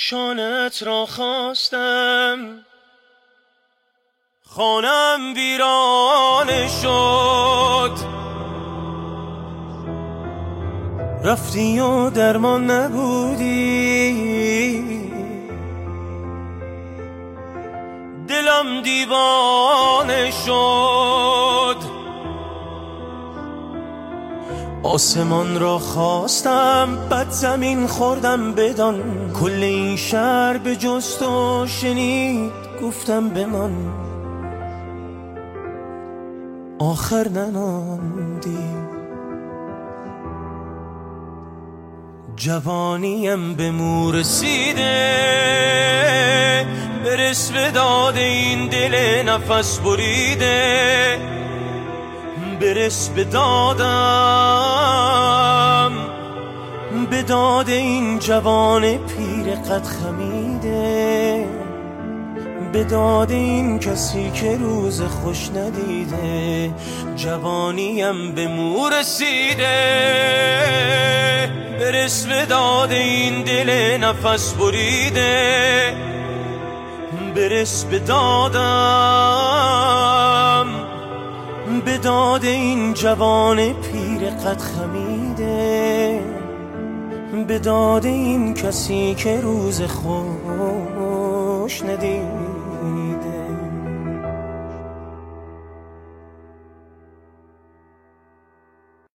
شانت را خواستم، خانم ویرانه شد. رفتی و درمان نبودی، دلم دیوانه شد. آسمان را خواستم، بد زمین خوردم. بدان کل این شهر به جز تو شنید، گفتم بمان، آخر نناندی. جوانیم به مو رسیده، برس به داد این دل نفس بریده. برس به دادم، به داد این جوان پیر قد خمیده. به داد این کسی که روز خوش ندیده. جوانیم به مو رسیده، برس به داد این دل نفس بریده. برس به دادم، به داد این جوان پیر قد خمیده. به داد این کسی که روز خوش ندیده.